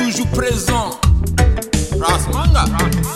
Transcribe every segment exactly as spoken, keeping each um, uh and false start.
toujours présent. Rasmanga.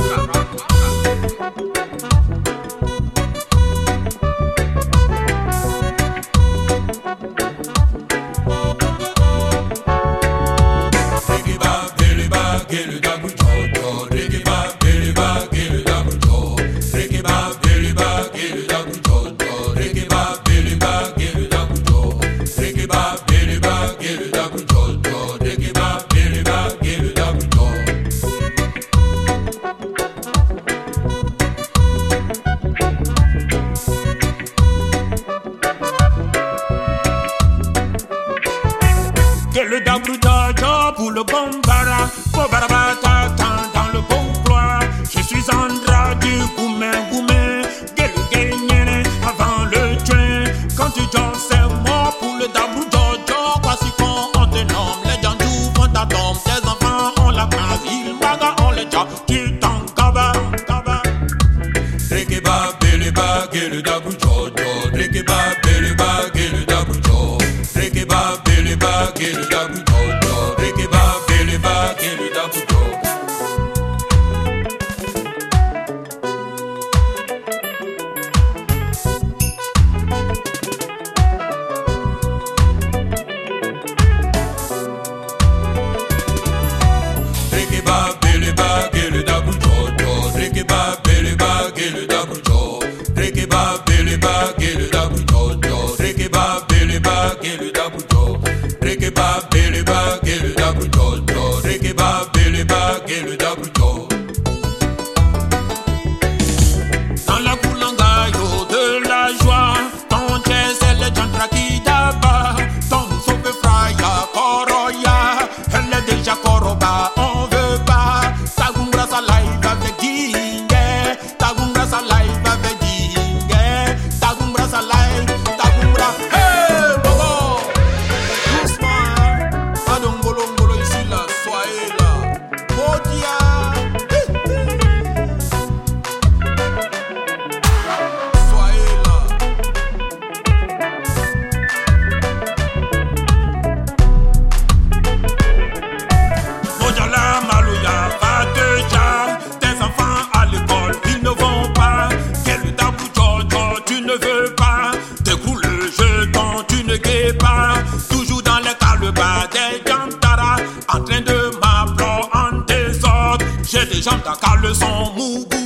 Le dabou jaja pour le bon bara, pour barabata dans le bon ploie. Je suis Andra du goumé goumé, gueule gagnene avant le train. Quand tu joues c'est mort pour le dabou jaja. Voici quand on te nomme, les gens du fond ta tombe. Tes enfants on la base, ils baga on les job. Tu t'en cabas, cabas. Rekeba beleba gueule dabou jaja. Rekeba beleba gueule dabou jaja. Rekeba beleba gueule dabou jaja. Dans la coulangayo de la joie, ton chest c'est le jantra qui d'abord. Ton sauve fraya koroya, elle est déjà koroba, on veut pas. Tagungra sa live avec dingue, tagungra sa live avec dingue, tagungra sa live, tagungra. Hey bobo, doucement, adongolo ngolo ici là, soyez là, Modia. Toujours dans les calebas des jantara, en train de m'apprendre en désordre. J'ai des jambes à caleçon mou.